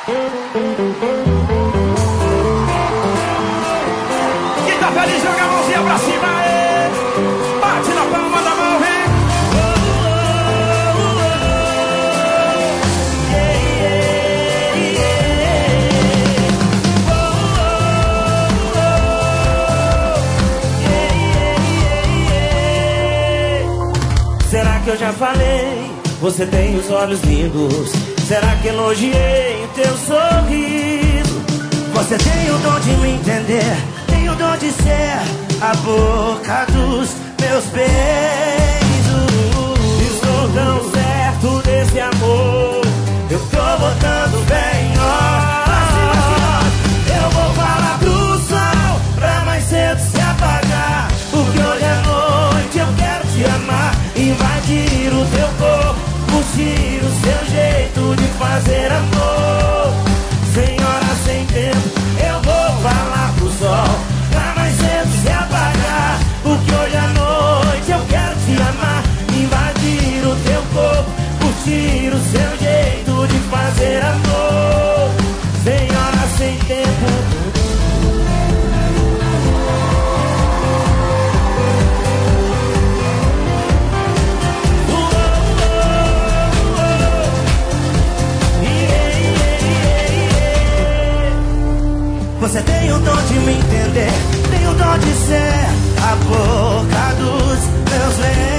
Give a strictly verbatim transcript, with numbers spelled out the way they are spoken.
Quem tá feliz, joga a mãozinha pra cima, é. Bate na palma da mão, vem. Será que eu já falei? Você tem os olhos lindos. Será que elogiei o teu sorriso? Você tem o dom de me entender, tem o dom de ser a boca dos meus beijos. Estou tão certo desse amor, eu tô botando bem, ó. Eu vou falar pro sol pra mais cedo se apagar, porque hoje é noite, eu quero te amar. Invadir o teu corpo, curtir o seu jeito de fazer amor. Senhora sem tempo, eu vou falar pro sol pra mais cedo se apagar, porque hoje à noite eu quero te amar. Invadir o teu corpo, curtir o seu jeito de fazer amor. Senhora sem tempo. Você tem o dom de me entender, tem o dom de ser a boca dos meus leões.